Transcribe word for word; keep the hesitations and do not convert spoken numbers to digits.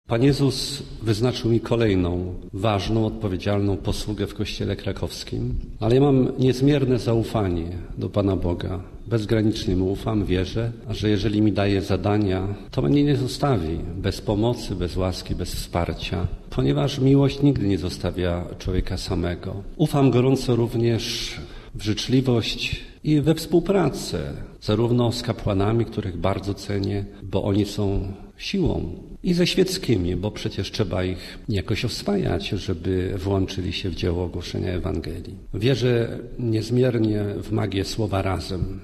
Pan Jezus wyznaczył mi kolejną ważną, odpowiedzialną posługę w Kościele krakowskim, ale ja mam niezmierne zaufanie do Pana Boga. Bezgranicznie mu ufam, wierzę, że jeżeli mi daje zadania, to mnie nie zostawi bez pomocy, bez łaski, bez wsparcia, ponieważ miłość nigdy nie zostawia człowieka samego. Ufam gorąco również w życzliwość i we współpracę, zarówno z kapłanami, których bardzo cenię, bo oni są siłą, i ze świeckimi, bo przecież trzeba ich jakoś oswajać, żeby włączyli się w dzieło głoszenia Ewangelii. Wierzę niezmiernie w magię słowa razem.